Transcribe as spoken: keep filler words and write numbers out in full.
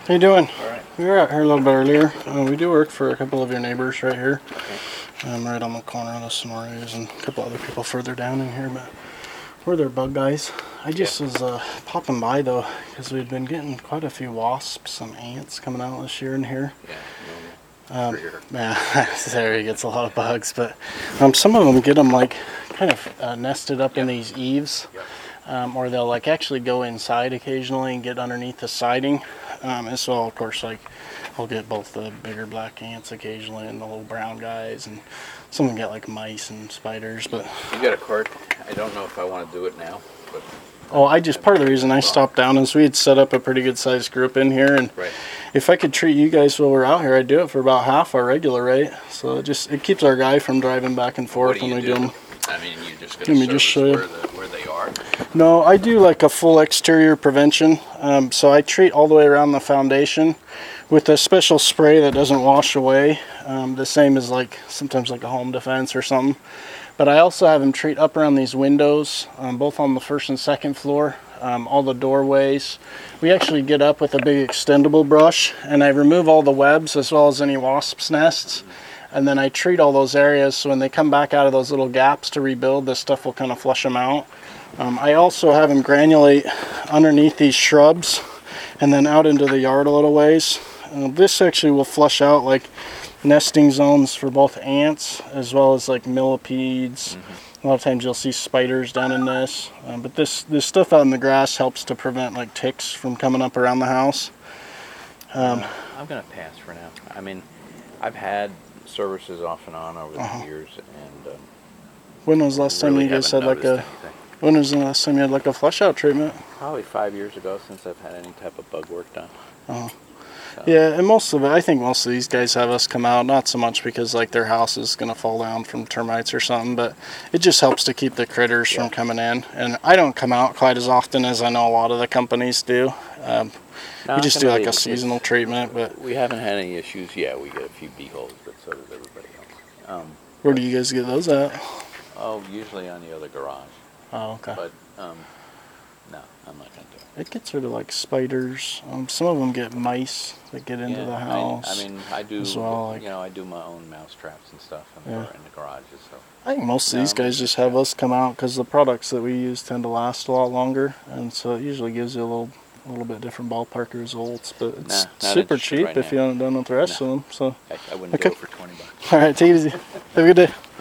How you doing? All right. We were out here a little bit earlier. Uh, we do work for a couple of your neighbors right here. Okay. Um, right on the corner of the Sonoras and a couple other people further down in here, but we're their bug guys. I just yeah. was uh, popping by though because we've been getting quite a few wasps, some ants coming out this year in here. Yeah. Um, yeah, this area gets a lot of bugs, but um, some of them get them like kind of uh, nested up yep. in these eaves. Yep. Um, or they'll like actually go inside occasionally and get underneath the siding. Um, and so of course like I'll get both the bigger black ants occasionally and the little brown guys, and some of them get like mice and spiders. But you got a cart? I don't know if I want to do it now. But oh, I just part of the reason I stopped down is we had set up a pretty good sized group in here, and right. if I could treat you guys while we're out here, I'd do it for about half our regular rate. So it just it keeps our guy from driving back and forth when we do them. I mean, you're just going to just show you where, the, where they are? No, I do like a full exterior prevention. Um, so I treat all the way around the foundation with a special spray that doesn't wash away. Um, the same as like sometimes like a home defense or something. But I also have them treat up around these windows, um, both on the first and second floor, um, all the doorways. We actually get up with a big extendable brush and I remove all the webs as well as any wasps' nests. And then I treat all those areas so when they come back out of those little gaps to rebuild, this stuff will kind of flush them out. Um, I also have them granulate underneath these shrubs and then out into the yard a little ways. Uh, this actually will flush out like nesting zones for both ants as well as like millipedes. Mm-hmm. A lot of times you'll see spiders down in this. Um, but this, this stuff out in the grass helps to prevent like ticks from coming up around the house. Um, uh, I'm going to pass for now. I mean, I've had services off and on over the uh-huh. years, and um, when was the last time really you guys had like a anything. when was the last time you had like a flush out treatment? Probably five years ago since I've had any type of bug work done. Uh-huh. So. Yeah, and most of it, I think most of these guys have us come out, not so much because like their house is going to fall down from termites or something, but it just helps to keep the critters yeah. from coming in. And I don't come out quite as often as I know a lot of the companies do. Um, no, we just do like a seasonal treatment, but we haven't had any issues. Yeah, we get a few bee holes, but so does everybody else. Um, Where do you guys get those at? Oh, usually on the other garage. Oh, okay. But um, no, I'm not going to do it. It gets rid of like spiders. Um, some of them get mice that get into yeah, the house. I, I mean, I do. As well, like, you know, I do my own mouse traps and stuff in, yeah. the, in the garages. So I think most of no, these guys just have us come out because the products that we use tend to last a lot longer, and so it usually gives you a little, a little bit different ballpark results. But it's nah, super cheap right if now. you haven't done with the rest no. of them. So I, I wouldn't okay. go for twenty bucks. All right, take it easy. Have a good day.